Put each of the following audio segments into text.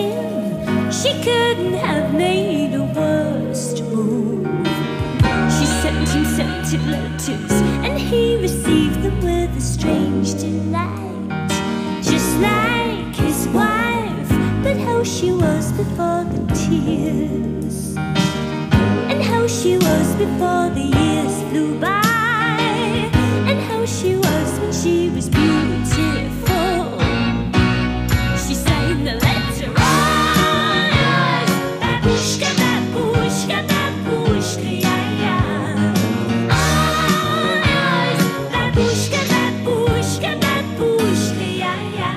him. She couldn't have made a worse move. She sent him scented letters, and he received them with a strange delight. Just like his wife, but how she was before the tears, and how she was before the years flew by, and how she was when she was beautiful. She signed the letter, oh yes, babushka, babushka, babushka, yeah, yeah. Oh yes, babushka, babushka, babushka, yeah, yeah.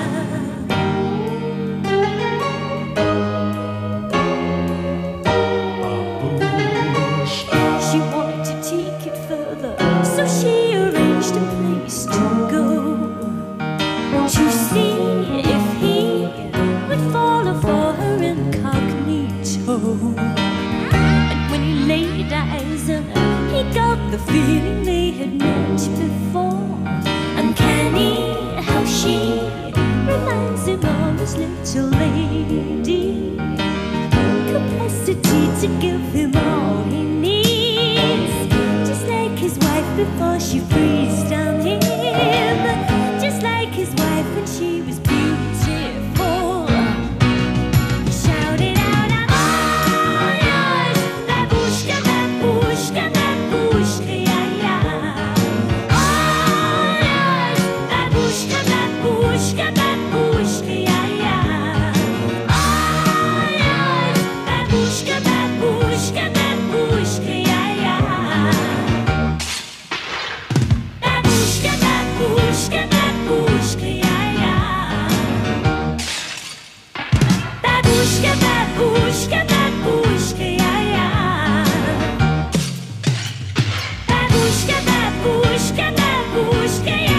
She wanted to take it further, so she arranged a place to go, to see if he would follow for her incognito. And when he laid eyes on her, he got the feeling they had met before. Uncanny how she reminds him of his little lady, capacity to give him all he needs, just like his wife before she freezed on him, just like his wife when she was beautiful. He shouted out, I'm all yours, babushka, babushka, babushka, yeah, yeah. All yours, babushka, babushka, babushka, yeah, yeah. All yours, babushka, babushka, babushka, yeah, yeah. Babushka, babushka, babushka, yeah, yeah. Babushka, babushka, babushka, yeah, yeah. Babushka, babushka, babushka, yeah,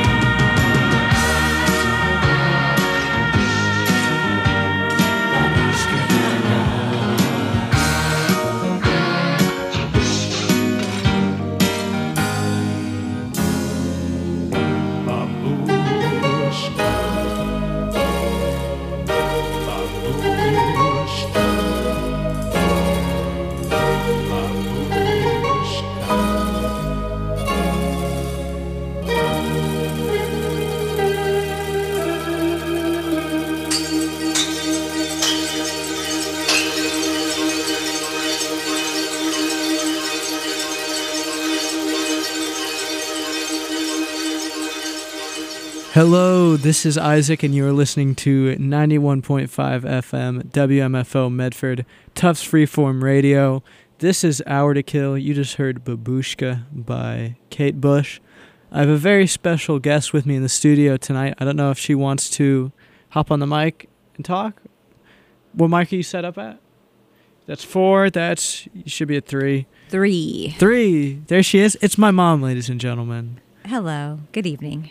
Hello, this is Isaac, and you are listening to 91.5 FM WMFO Medford, Tufts Freeform Radio. This is Hour to Kill. You just heard Babushka by Kate Bush. I have a very special guest with me in the studio tonight. I don't know if she wants to hop on the mic and talk. What mic are you set up at? That's 4. You should be at 3. 3. 3. There she is. It's my mom, ladies and gentlemen. Hello. Good evening.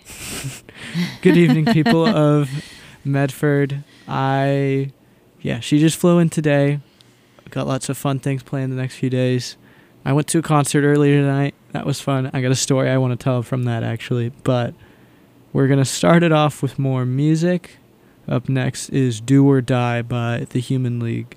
Good evening, people of Medford. She just flew in today. Got lots of fun things planned the next few days. I went to a concert earlier tonight. That was fun. I got a story I want to tell from that, actually. But we're going to start it off with more music. Up next is Do or Die by The Human League.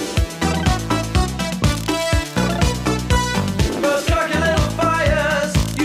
Those dark little fires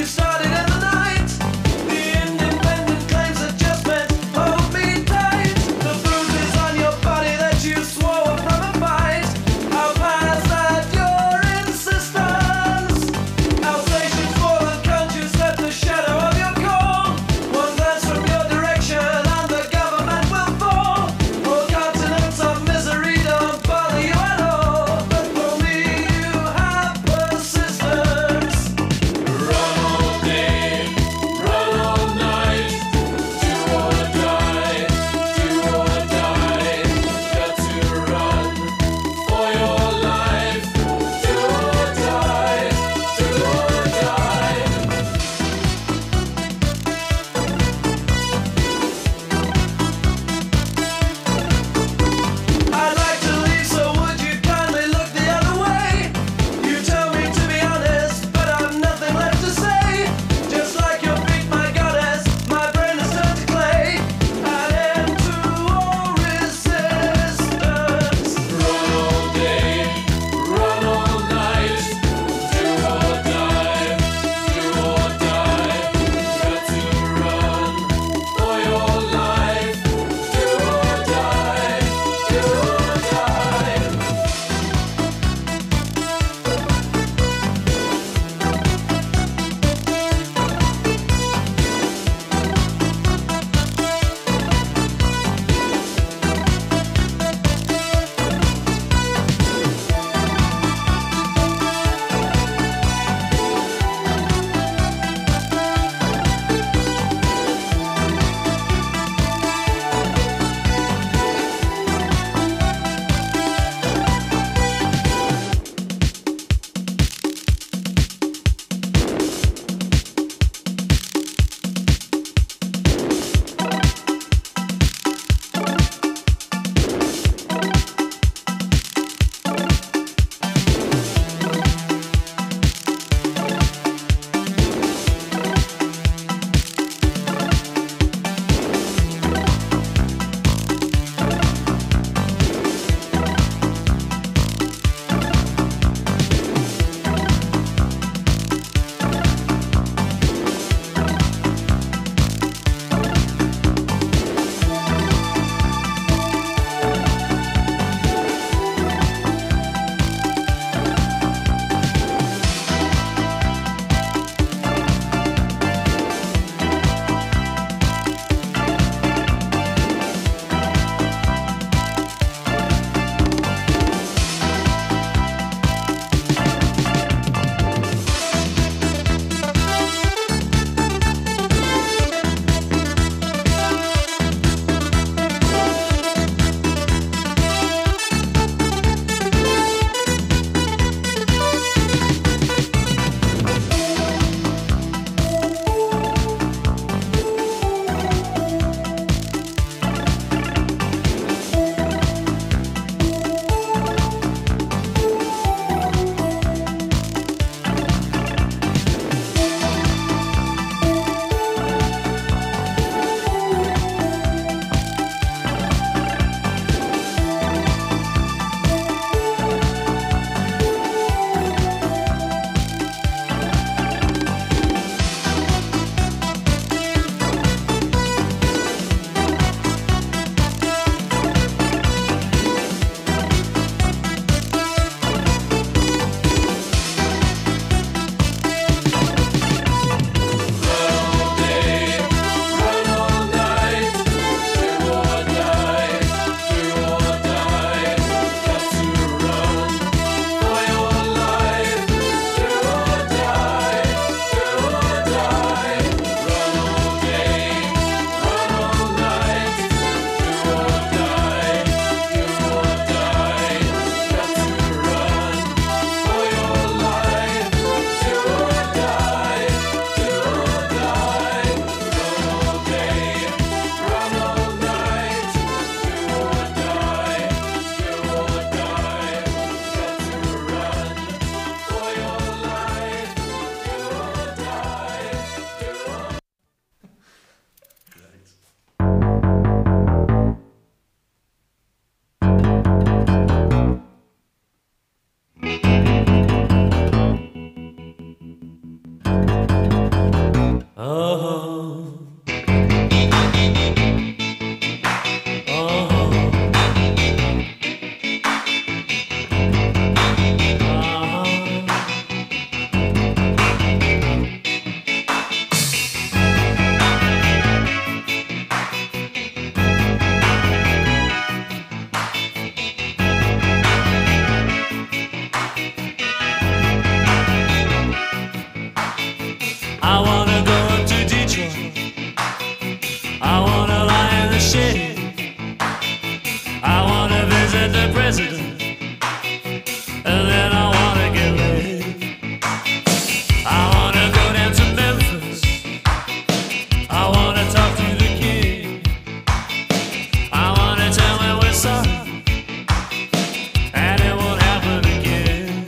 I wanna go up to Detroit. I wanna lie in the shade. I wanna visit the president, and then I wanna get laid. I wanna go down to Memphis. I wanna talk to the king. I wanna tell him we're sorry, and it won't happen again.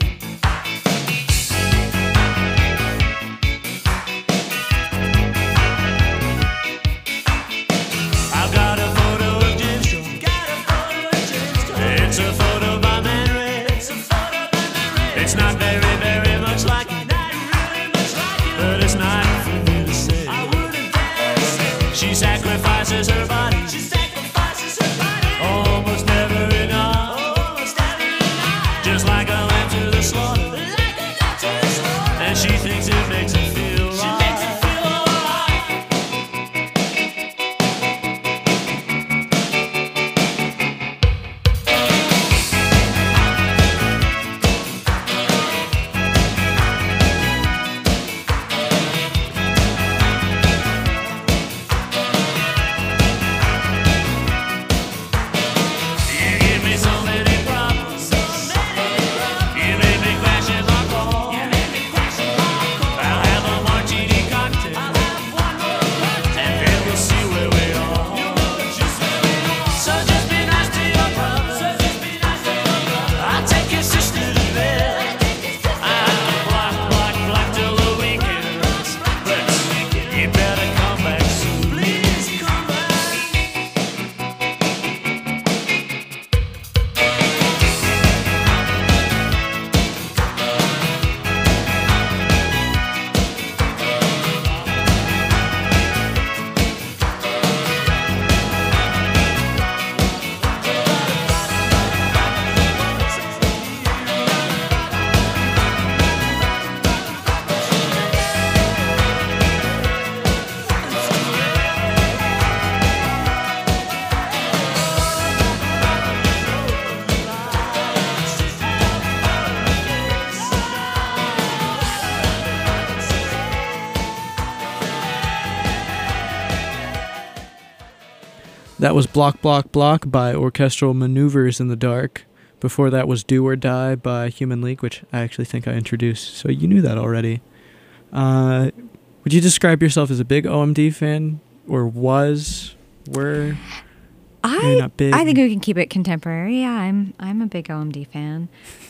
I've got a photo of Jim Shaw. It's a photo by Man Ray. It's not very, very much like it, but it's not for me to say. She sacrifices her body, almost never enough, just like a lamb to the slaughter. And she thinks it makes her feel right. You give me so many problems. You made me crash in my car. I'll have a martini cocktail, and then we'll see where we are. So just be nice to your brother. I'll take your sister to bed. I'll block till the weekend. But you better come back soon. Please come back. That was Block, Block, Block by Orchestral Maneuvers in the Dark. Before that was Do or Die by Human League, which I actually think I introduced, so you knew that already. Would you describe yourself as a big OMD fan? Or were? Maybe not big. I think we can keep it contemporary. Yeah, I'm a big OMD fan.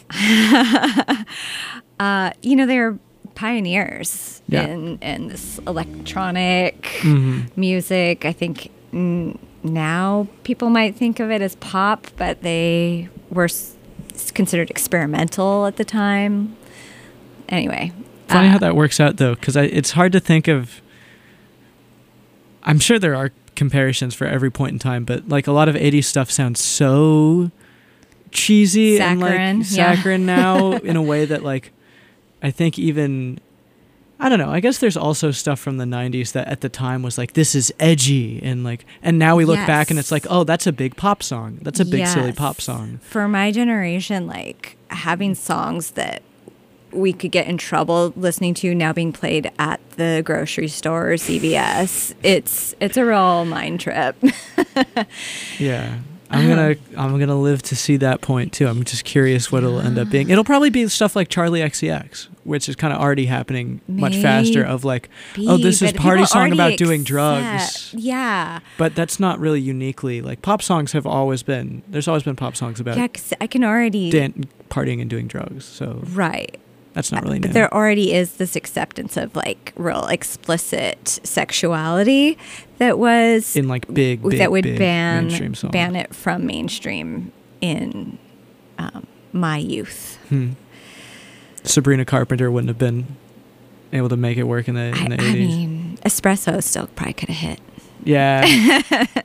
They're pioneers in this electronic music. I think now people might think of it as pop, but they were considered experimental at the time. Anyway. Funny how that works out, though, because it's hard to think of... I'm sure there are comparisons for every point in time, but like a lot of 80s stuff sounds so cheesy saccharine now in a way that like I think even... I don't know. I guess there's also stuff from the 90s that at the time was like, this is edgy. And now we look back and it's like, oh, that's a big pop song. That's a big, silly pop song. For my generation, like having songs that we could get in trouble listening to now being played at the grocery store or CVS, it's a real mind trip. Yeah. I'm gonna live to see that point too. I'm just curious what it'll end up being. It'll probably be stuff like Charlie XCX, which is kind of already happening much faster. Of like, oh, this is party song about doing drugs. Yeah, but that's not really uniquely like pop songs have always been. There's always been pop songs about. Yeah, 'cause I can already partying and doing drugs. So right. That's not really new. But there already is this acceptance of like real explicit sexuality that was in like big that would big ban songs. It from mainstream in my youth. Sabrina Carpenter wouldn't have been able to make it work in the 80s. I mean, espresso still probably could have hit. Yeah.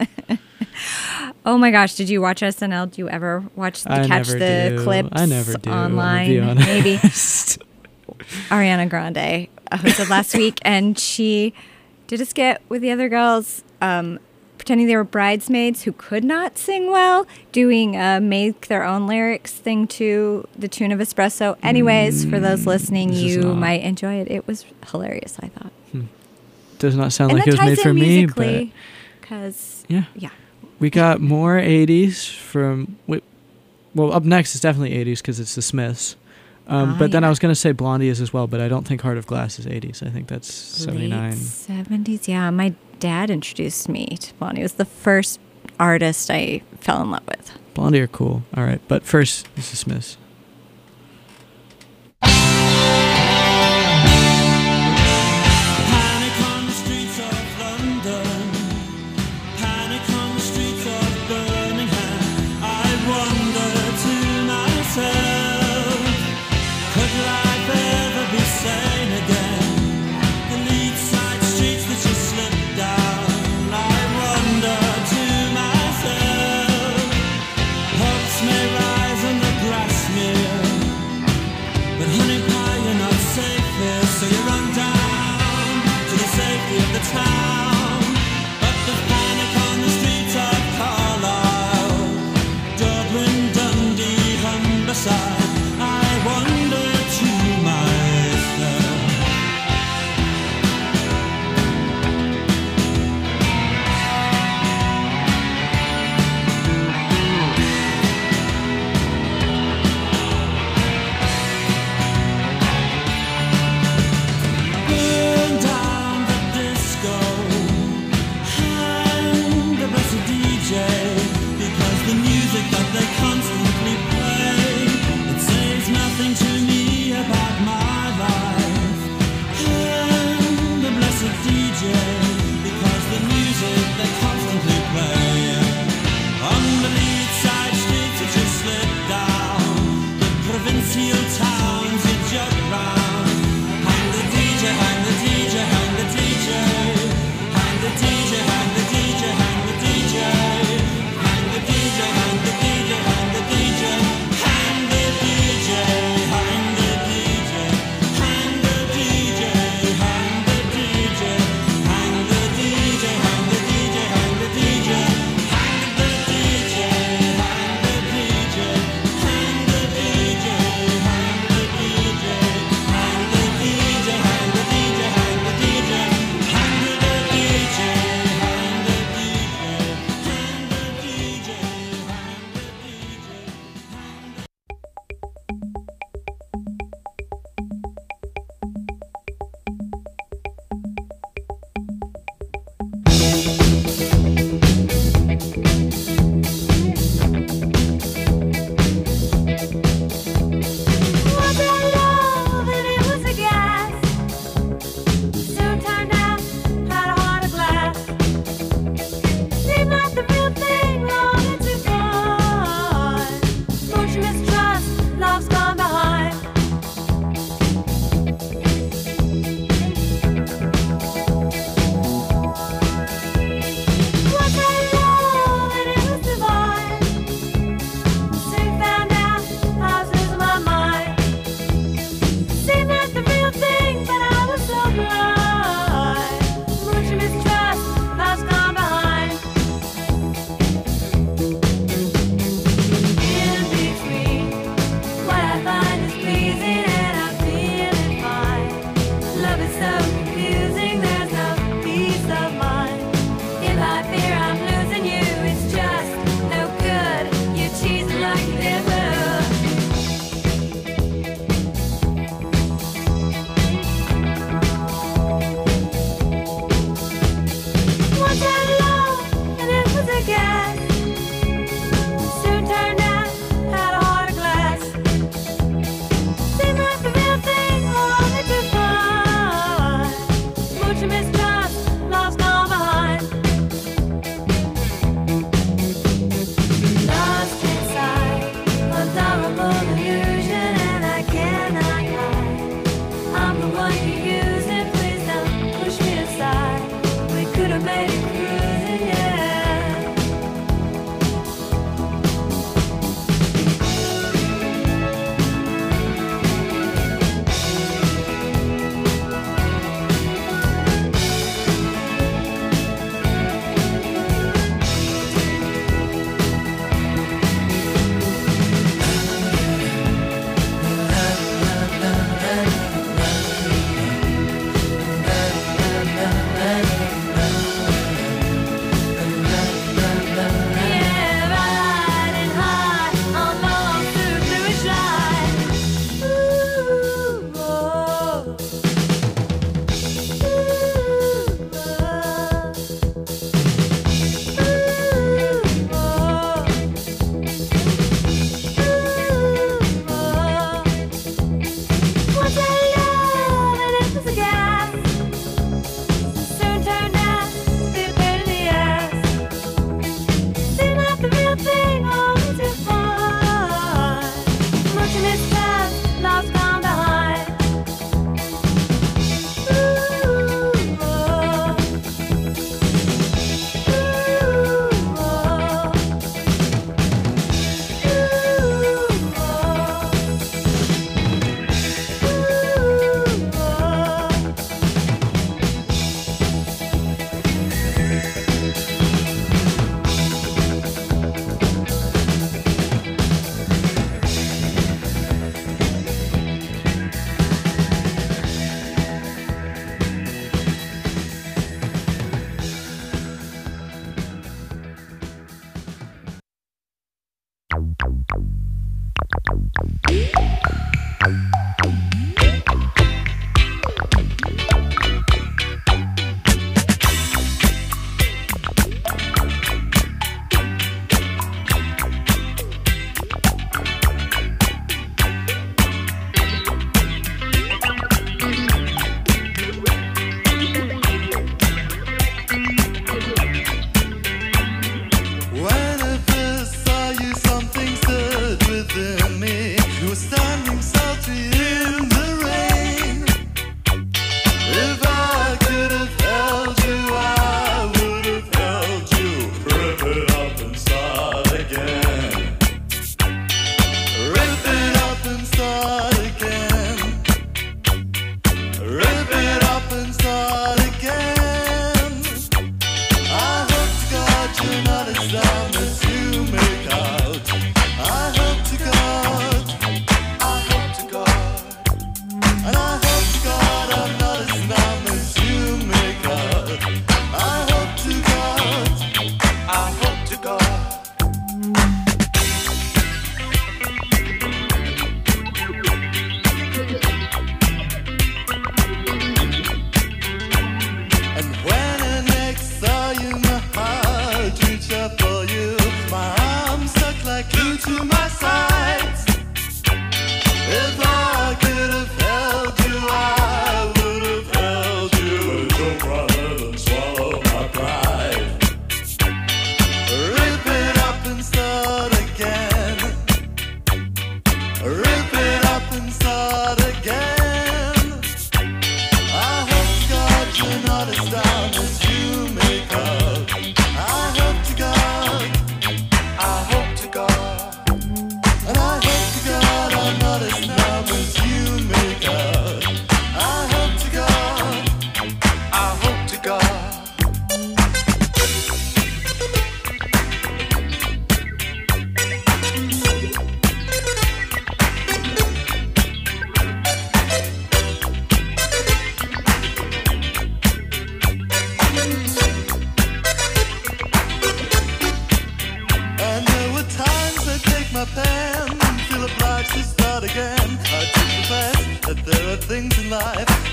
Oh my gosh, did you watch SNL? Do you ever catch the clips I never do. online? Be honest. Maybe. Ariana Grande hosted last week, and she did a skit with the other girls, pretending they were bridesmaids who could not sing well, doing a make their own lyrics thing to the tune of Espresso. Anyways, for those listening, you might enjoy it. It was hilarious, I thought. Does not sound like it was made for me, but because yeah. We got more 80s from. Well, up next is definitely 80s because it's the Smiths. But then I was going to say Blondie is as well, but I don't think Heart of Glass is 80s. I think that's 79. Late 70s, yeah. My dad introduced me to Blondie. It was the first artist I fell in love with. Blondie are cool. All right, but first is the Smiths.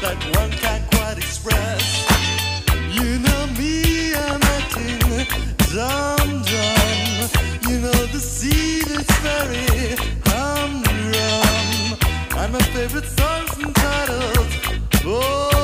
that one can't quite express. You know me, I'm acting dumb. You know the sea that's very humdrum. And my favorite song's entitled Boredom.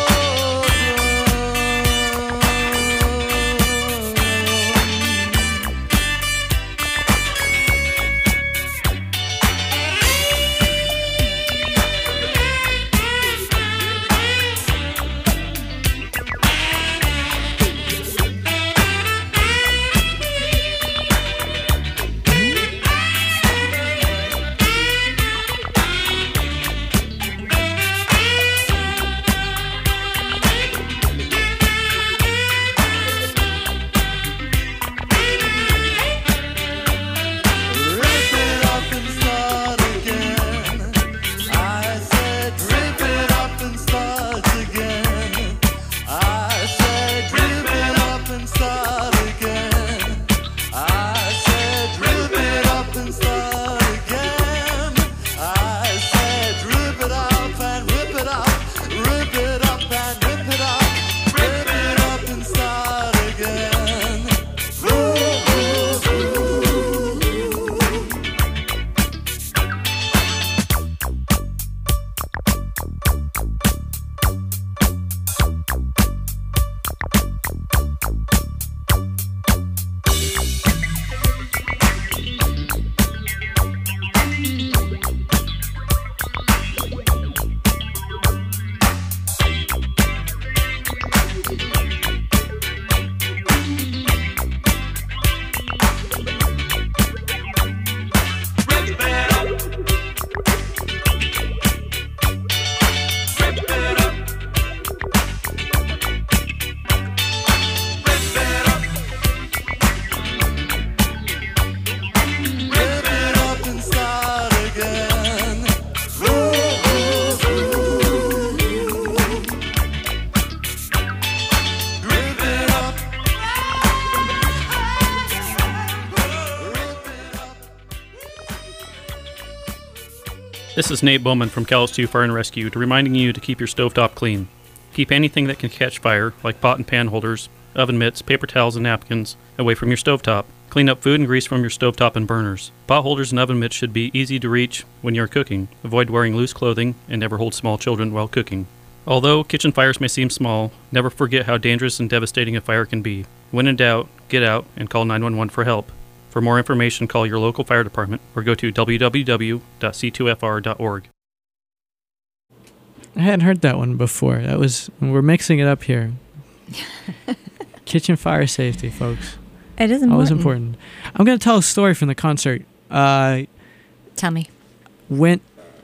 This is Nate Bowman from Kalamazoo Fire and Rescue, reminding you to keep your stovetop clean. Keep anything that can catch fire, like pot and pan holders, oven mitts, paper towels, and napkins, away from your stovetop. Clean up food and grease from your stovetop and burners. Pot holders and oven mitts should be easy to reach when you're cooking. Avoid wearing loose clothing and never hold small children while cooking. Although kitchen fires may seem small, never forget how dangerous and devastating a fire can be. When in doubt, get out and call 911 for help. For more information, call your local fire department or go to www.c2fr.org. I hadn't heard that one before. We're mixing it up here. Kitchen fire safety, folks. It is important. Always important. I'm going to tell a story from the concert. Tell me. I'm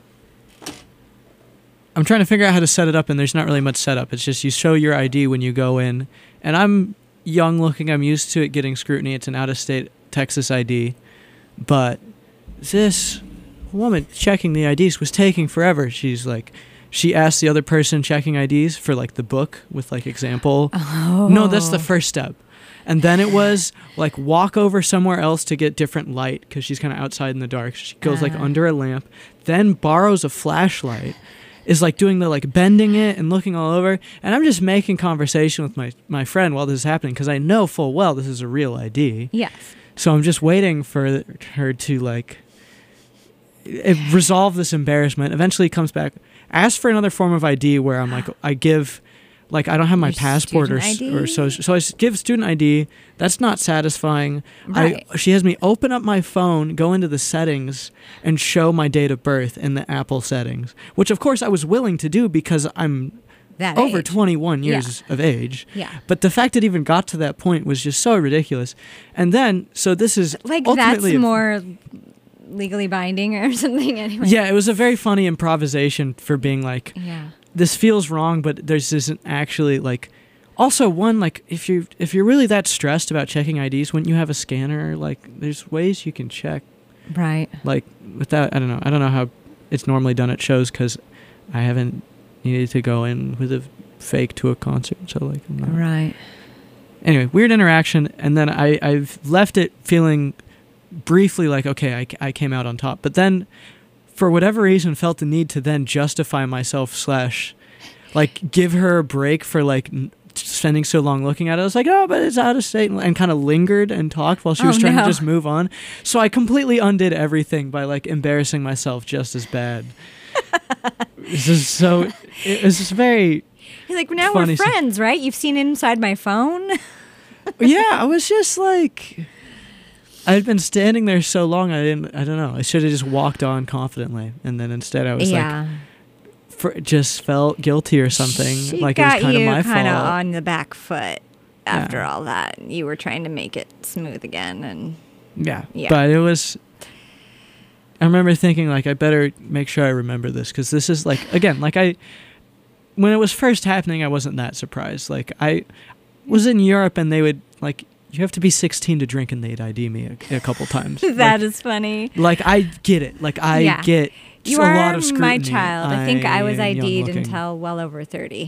trying to figure out how to set it up, and there's not really much setup. It's just you show your ID when you go in. And I'm young looking. I'm used to it getting scrutiny. It's an out-of-state Texas ID. But this woman checking the IDs was taking forever. She asked the other person checking IDs for like the book with like example. Oh. No, that's the first step. And then it was like walk over somewhere else to get different light because she's kind of outside in the dark. She goes like under a lamp, then borrows a flashlight, is like doing the like bending it and looking all over. And I'm just making conversation with my friend while this is happening because I know full well this is a real ID. Yes. So I'm just waiting for her to like resolve this embarrassment. Eventually comes back, asks for another form of ID where I'm like, I give, like I don't have my Your passport or so I give student ID. That's not satisfying. Right. She has me open up my phone, go into the settings, and show my date of birth in the Apple settings, which of course I was willing to do because I'm That over age. 21 years of age. Yeah. But the fact it even got to that point was just so ridiculous. And then, so this is Like that's ultimately more legally binding or something anyway. Yeah, it was a very funny improvisation for being like, Yeah. this feels wrong, but this isn't actually like. Also, one, like if you're really that stressed about checking IDs, wouldn't you have a scanner? Like, there's ways you can check. Right. Like without, I don't know how it's normally done at shows because I haven't needed to go in with a fake to a concert. So like, I'm not. Right. Anyway, weird interaction, and then I've left it feeling briefly like, okay, I came out on top, but then for whatever reason felt the need to then justify myself / like give her a break for like spending so long looking at it. I was like, oh, but it's out of state, and kind of lingered and talked while she was trying to just move on. So I completely undid everything by like embarrassing myself just as bad. This is so. It's just very. You're like, now we're friends, right? You've seen inside my phone. Yeah, I was just like, I'd been standing there so long. I don't know. I should have just walked on confidently, and then instead I was like. Just felt guilty or something. She like got it was kind of my you fault. kind of on the back foot after all that. You were trying to make it smooth again, and yeah. But it was. I remember thinking like I better make sure I remember this because this is like again like when it was first happening I wasn't that surprised. Like I was in Europe and they would like you have to be 16 to drink and they'd ID me a couple times. That is funny. Like I get it. Like I get. You a are lot of scrutiny. My child. I think I was ID'd young-looking. until well over 30.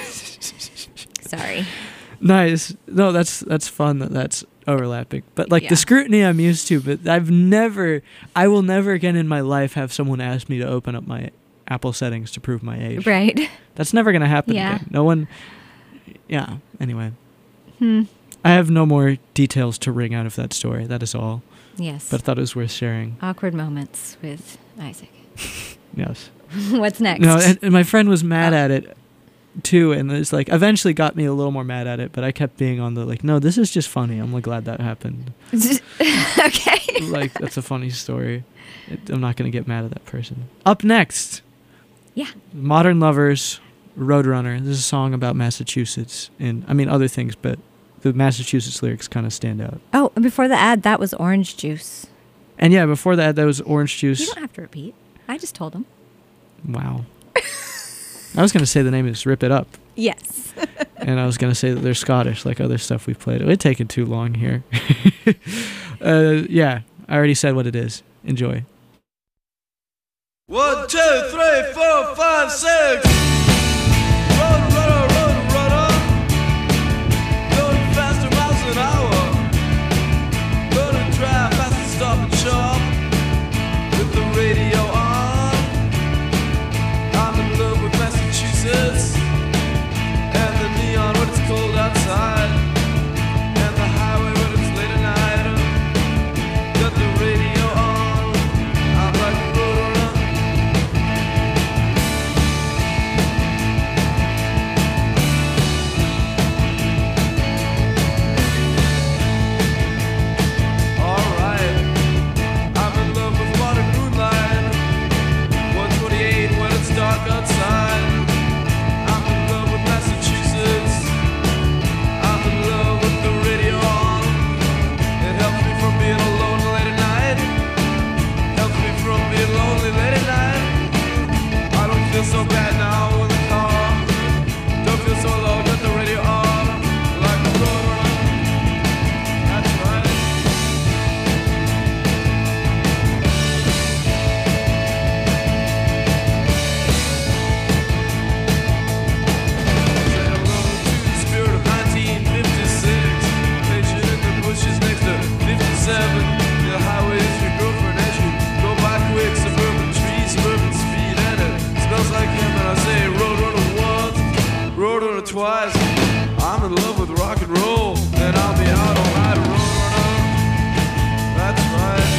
Sorry. Nice. No, that's fun that's overlapping. But like the scrutiny I'm used to, but I will never again in my life have someone ask me to open up my Apple settings to prove my age. Right. That's never going to happen again. No one. Yeah. Anyway. I have no more details to wring out of that story. That is all. Yes. But I thought it was worth sharing. Awkward moments with Isaac. Yes. What's next? No, and my friend was mad at it too, and it's like eventually got me a little more mad at it, but I kept being on the like, no, this is just funny. I'm like glad that happened. Okay. Like that's a funny story. I'm not gonna get mad at that person. Up next. Yeah. Modern Lovers, Roadrunner. This is a song about Massachusetts, and I mean other things, but the Massachusetts lyrics kind of stand out. Oh, and before the ad, that was Orange Juice. And yeah, before that was Orange Juice. You don't have to repeat. I just told him. Wow. I was going to say the name is Rip It Up. Yes. And I was going to say that they're Scottish, like other stuff we've played. It would taken too long here. Yeah, I already said what it is. Enjoy. 1, 2, 3, 4, 5, 6. Road runner, road runner. Going faster miles an hour. Gonna drive fast and stop and shop. With the radio on. I'm in love with Massachusetts. And the neon when it's cold outside. And the highway when it's late at night. Got the radio on. I'm like a road runner. Dark outside. I'm in love with Massachusetts. I'm in love with the radio on. It helps me from being alone late at night. Helps me from being lonely late at night. I don't feel so bad now in the car. Don't feel so low, got the radio on. Like a road runner. That's right. The highways your girlfriend as you go by quick. Suburban trees, suburban speed, and it smells like him. And I say road runner once, road runner twice. I'm in love with rock and roll, and I'll be out all night, road runner. That's right.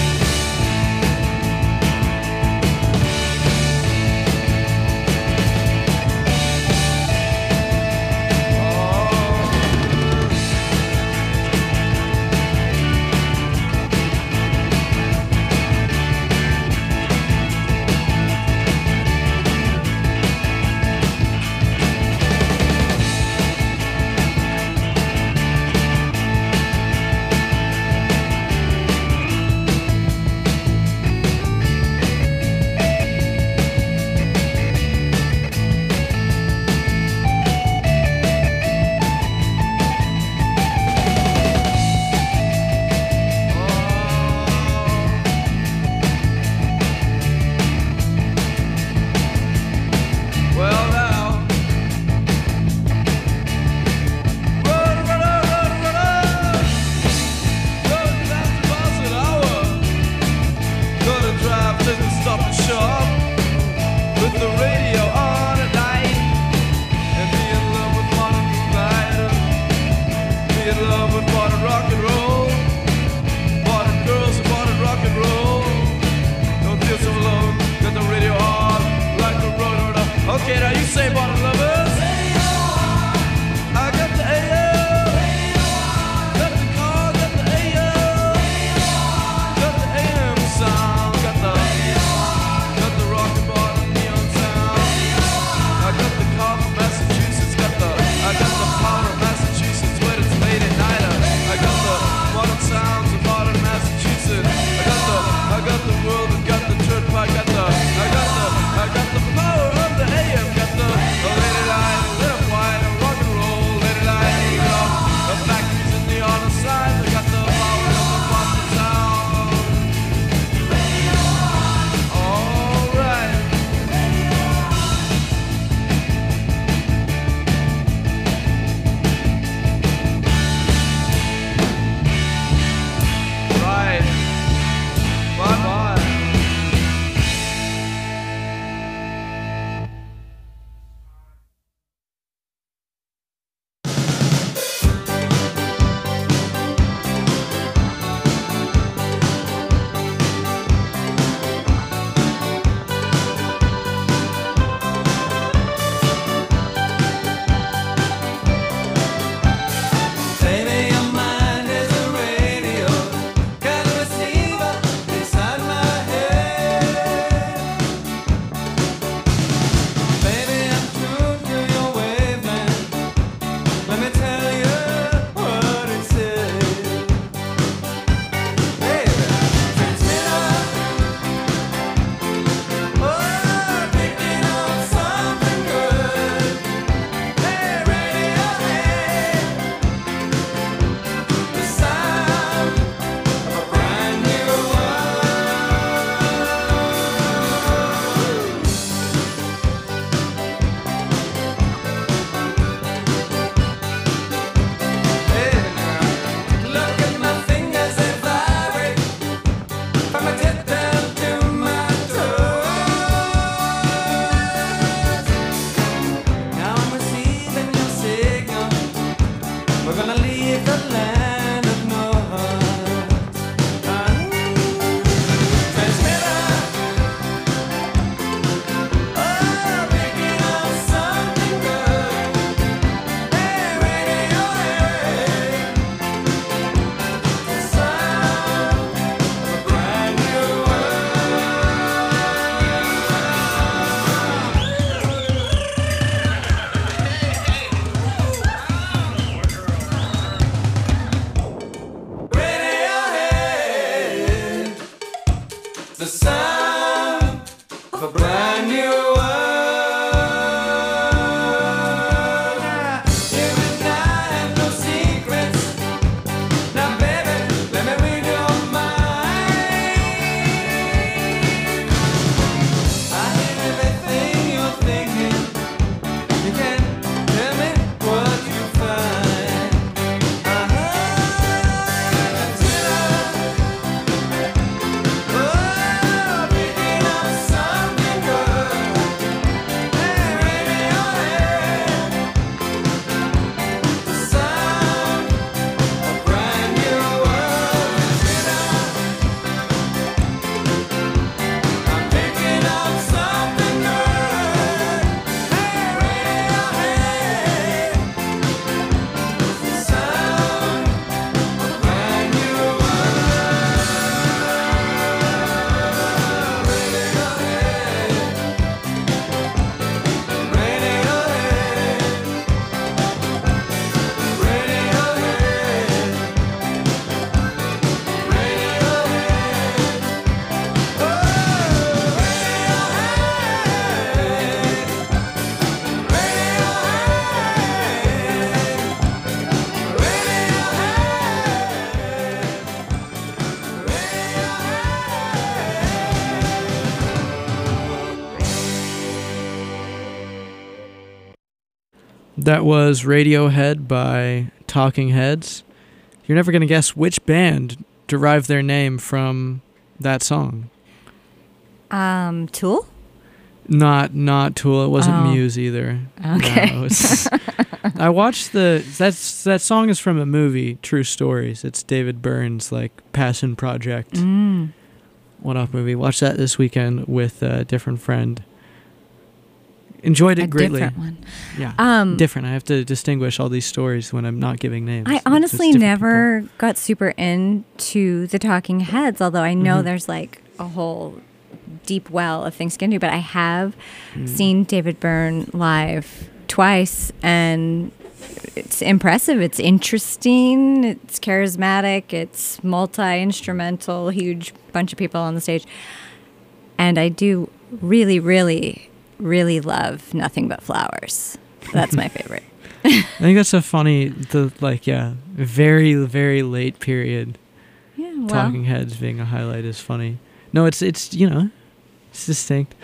That was Radiohead by Talking Heads. You're never going to guess which band derived their name from that song. Tool? Not Tool. It wasn't Muse either. Okay. No, I watched that song is from a movie, True Stories. It's David Byrne's passion project. One-off movie. Watched that this weekend with a different friend. Enjoyed it greatly. Different one. Yeah. Different. I have to distinguish all these stories when I'm not giving names. I honestly never got super into the Talking Heads, although I know there's a whole deep well of things to get into, but I have seen David Byrne live twice, and it's impressive. It's interesting. It's charismatic. It's multi-instrumental, huge bunch of people on the stage. And I do really, really, really love Nothing But Flowers. That's my favorite. I think that's a funny, very, very late period. Yeah, well. Talking Heads being a highlight is funny. No, it's it's distinct.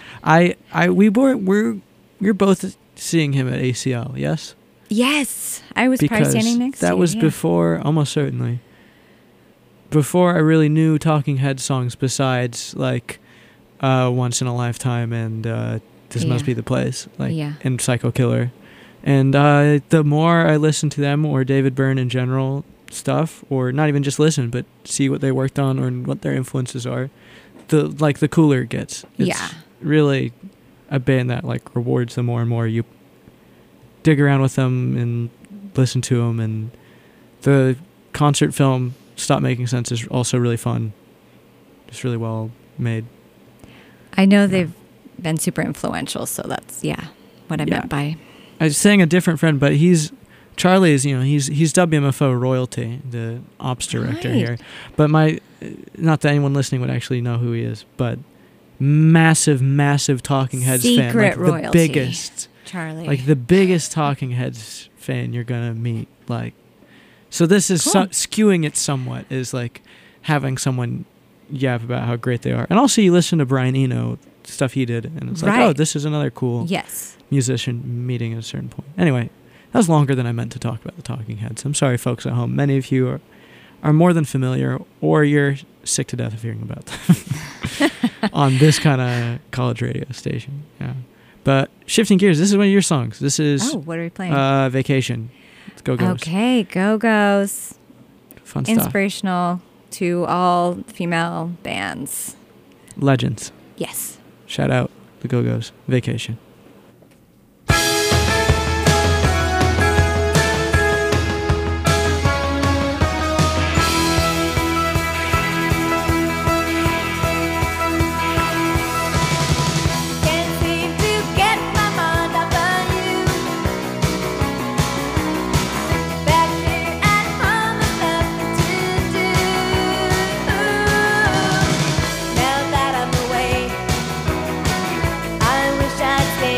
We're both seeing him at ACL, yes? Yes, I was probably standing next to you. That was before, almost certainly, before I really knew Talking Head songs besides Once in a Lifetime and This Must Be the Place, and Psycho Killer. And the more I listen to them or David Byrne in general stuff, or not even just listen, but see what they worked on or what their influences are, the cooler it gets. It's really a band that rewards them more and more. You dig around with them and listen to them, and the concert film Stop Making Sense is also really fun. Just really well made. I know they've been super influential, so that's what I meant by. I was saying a different friend, but Charlie is he's WMFO royalty, the ops director here. But not that anyone listening would actually know who he is, but massive Talking Heads fan, royalty. The biggest, Charlie, the biggest Talking Heads fan you're gonna meet. So this is cool. skewing it somewhat, is having someone yap about how great they are, and also you listen to Brian Eno stuff he did, and it's oh, this is another cool musician meeting at a certain point. Anyway, that was longer than I meant to talk about the Talking Heads. I'm sorry, folks at home. Many of you are more than familiar, or you're sick to death of hearing about them on this kind of college radio station. Yeah. But shifting gears, this is one of your songs. This is what are we playing? Vacation. Let's Go-Go's. Okay, Go-Go's. Fun stuff. Inspirational to all female bands. Legends. Yes. Shout out the Go-Go's. Vacation. Now that I'm away, I wish I'd stay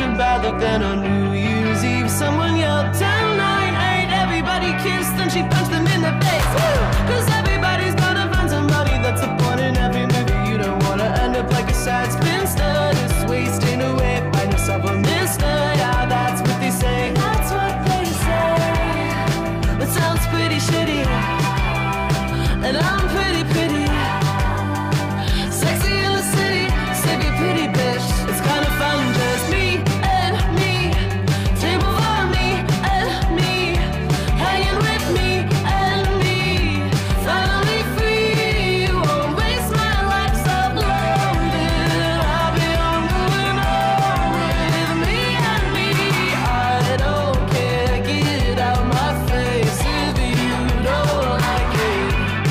a bad luck. Then on New Year's Eve, someone yelled 10, 9, 8. Everybody kissed, then she punched them in the face. Woo! Cause everybody's gotta find somebody. That's the point in every movie. You don't wanna end up like a sad spinster, just wasting away, find yourself a mister. Yeah, that's what they say. That's what they say. It sounds pretty shitty, and I'm pretty pretty. Sexy in the city, say be pretty bitch. It's kind of fun, just me and me. Table for me and me. Hanging with me and me. Finally free, you won't waste my life uploaded. I'll be on moving on with me and me. I don't care, get out my face if you don't like it.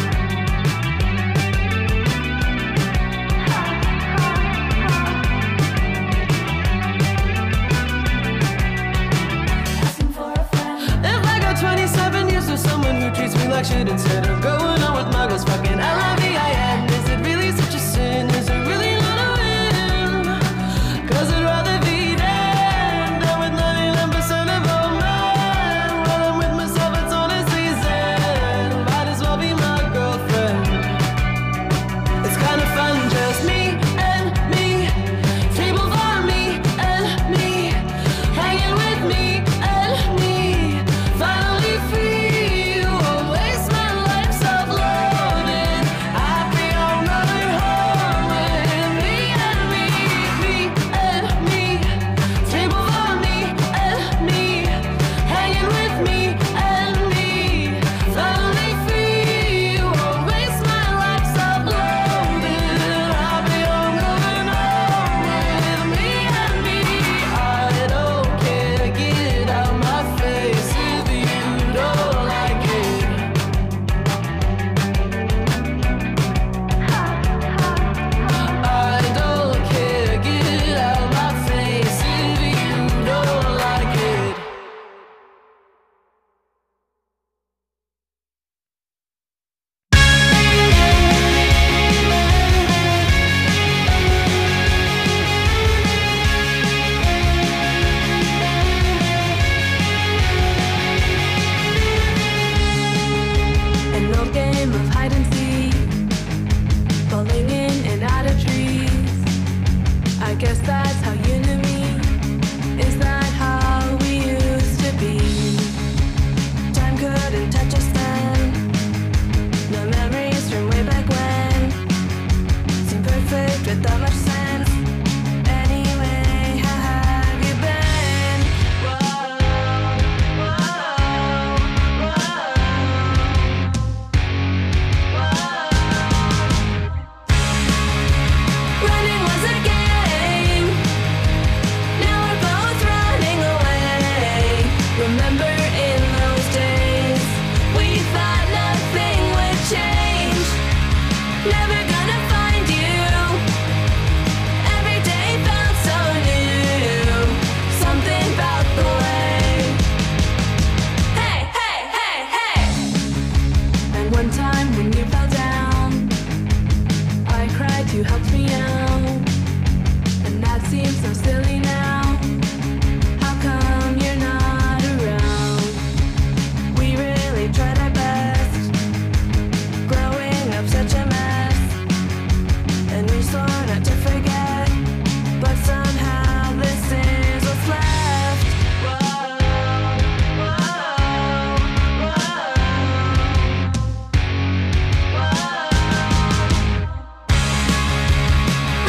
If I got 27 years with someone who treats me like shit instead of going on with my girls, fucking LIVIN, is it really such a sin? Is it really not a win? Cause I'd rather be dead than with 99% of all men. When I'm with myself, it's honestly zen. Might as well be my girlfriend. It's kind of fun, just me and me. Table for me and me. Hanging with me and me. Finally free, you won't waste my life uploaded. Happy I'm running home with me and me. Me and me. Table for me and me. Hanging with me and me. Finally free, you won't waste my life uploaded. Happy I'm running home with me and me. I don't care, get out my face if you don't like it. I don't care, get out my face if you don't like it. An old game of hide and seek, falling in and out of trees. I guess that's how you knew me. Is that how we used to be? Time couldn't touch us then. No memories from way back when seem perfect without much sense. Anyway, how have you been? Whoa, whoa, whoa. Running was a game. Now we're both running away. Remember in those days, we thought nothing would change. Never gonna find you. Every day felt so new. Something about the way. Hey, hey, hey, hey. And one time when you fell down, I cried, you helped me out. And that seems so silly now. How come you're not around? We really tried our best, growing up such a mess. And we swore not to forget, but somehow this is what's left. Whoa, whoa, whoa, whoa.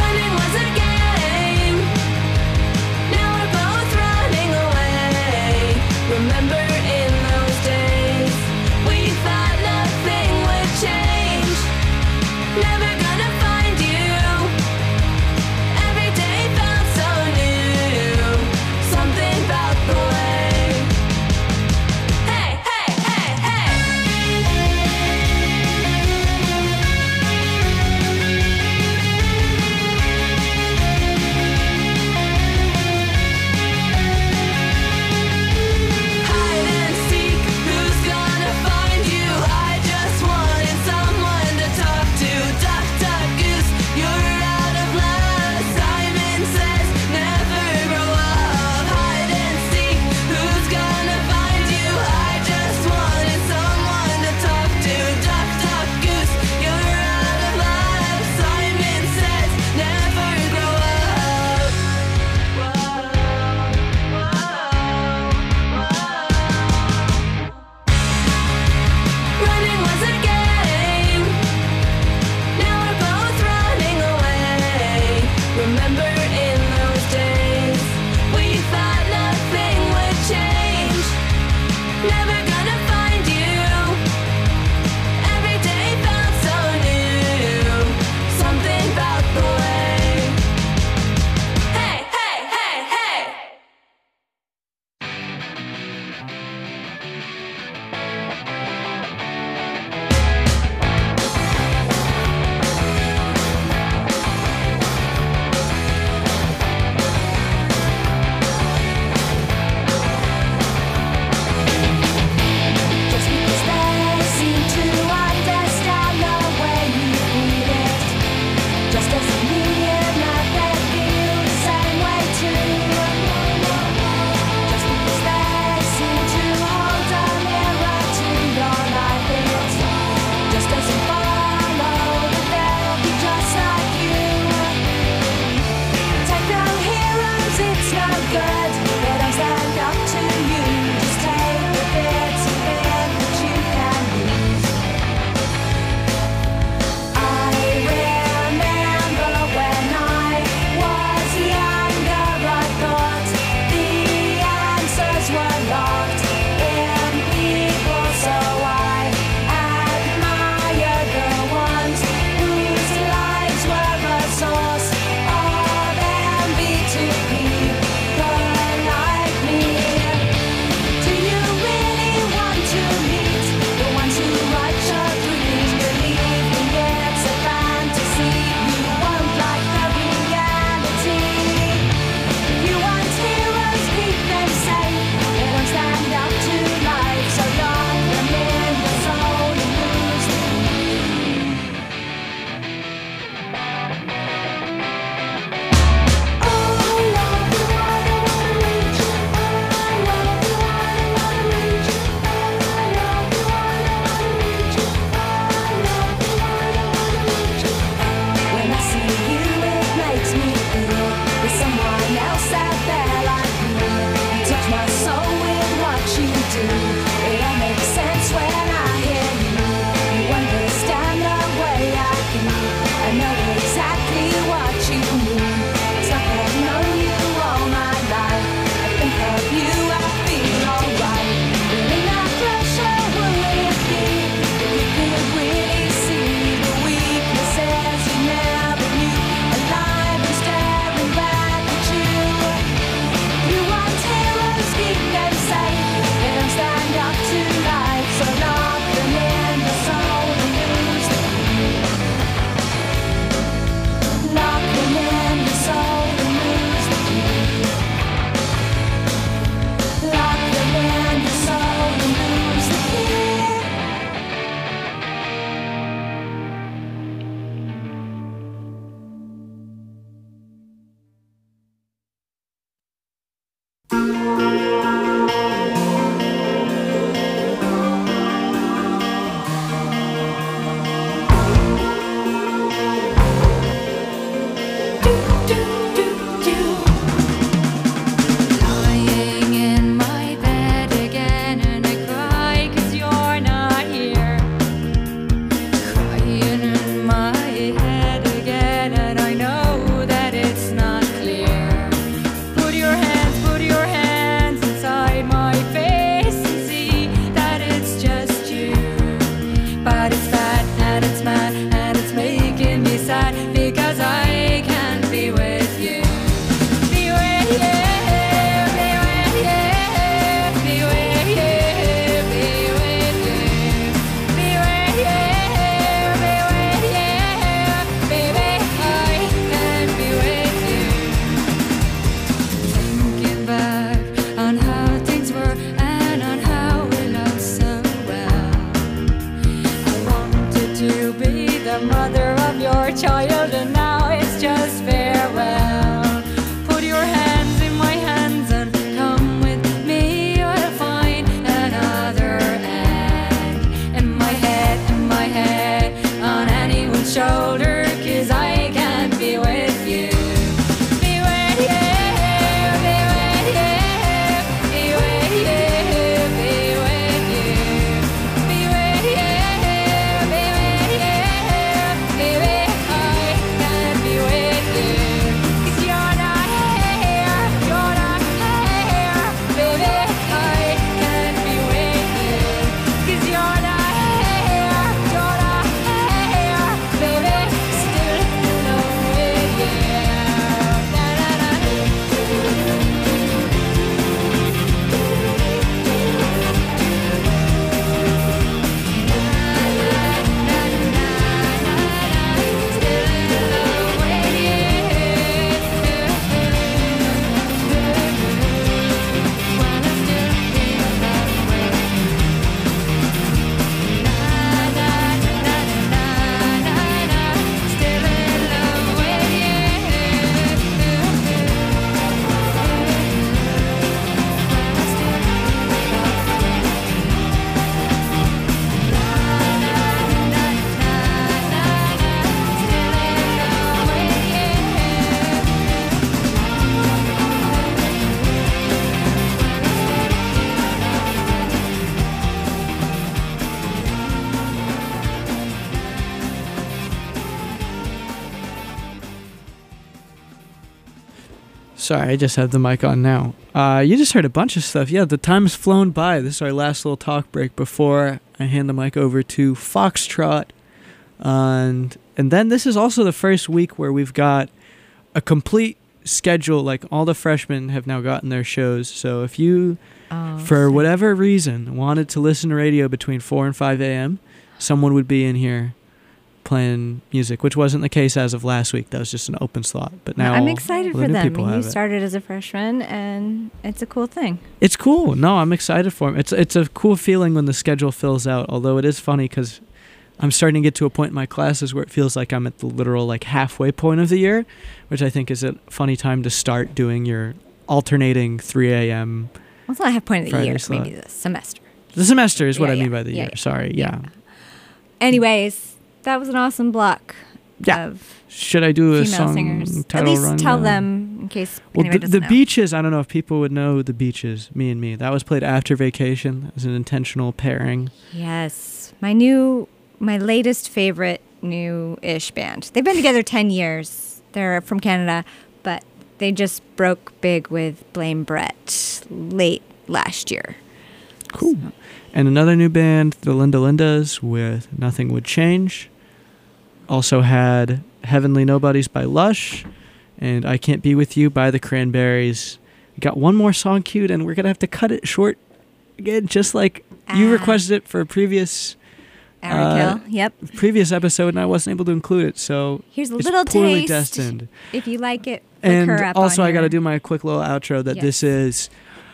Sorry, I just have the mic on now. You just heard a bunch of stuff. Yeah, the time's flown by. This is our last little talk break before I hand the mic over to Foxtrot. And then this is also the first week where we've got a complete schedule. Like, all the freshmen have now gotten their shows. So if you, for whatever reason, wanted to listen to radio between 4 and 5 a.m., someone would be in here playing music, which wasn't the case as of last week. That was just an open slot. But now I'm excited for them. You it. started as a freshman, and it's a cool thing. It's cool. No, I'm excited for them. It's a cool feeling when the schedule fills out, although it is funny because I'm starting to get to a point in my classes where it feels like I'm at the literal like halfway point of the year, which I think is a funny time to start doing your alternating 3 a.m. Well, it's not a half point of the Friday year, slot. maybe the semester. The semester is what I Yeah, mean by the yeah, year. yeah. Sorry, yeah. Anyways, that was an awesome block Yeah. of Should I do a female song singers. title At least rundown? tell them in case Well, anyone the doesn't know. Beaches, I don't know if people would know the Beaches, Me and Me. That was played after Vacation as an intentional pairing. Yes. My latest favorite new-ish band. They've been together 10 years. They're from Canada, but they just broke big with Blame Brett late last year. Cool. And another new band, the Linda Lindas, with Nothing Would Change. Also had Heavenly Nobodies by Lush and I Can't Be With You by the Cranberries. We got one more song queued, and we're going to have to cut it short again, just like you requested it for a previous previous episode, and I wasn't able to include it. So here's a it's little poorly taste. destined. If you like it, look And her up also, on I got to your- do my quick little outro that Yes. this is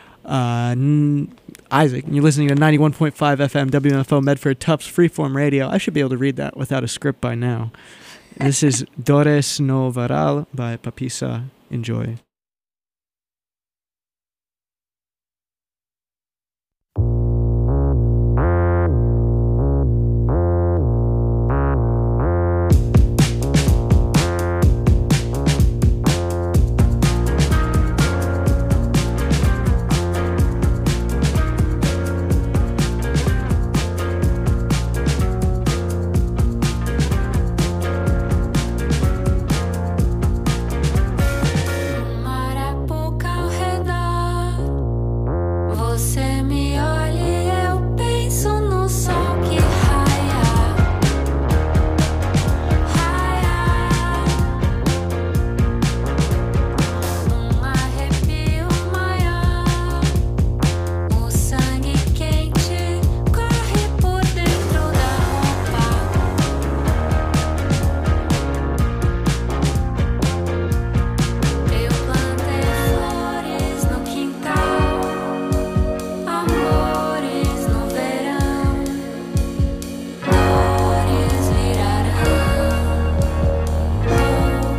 Isaac, and you're listening to 91.5 FM WMFO Medford Tufts Freeform Radio. I should be able to read that without a script by now. This is Dores no Varal by Papisa. Enjoy.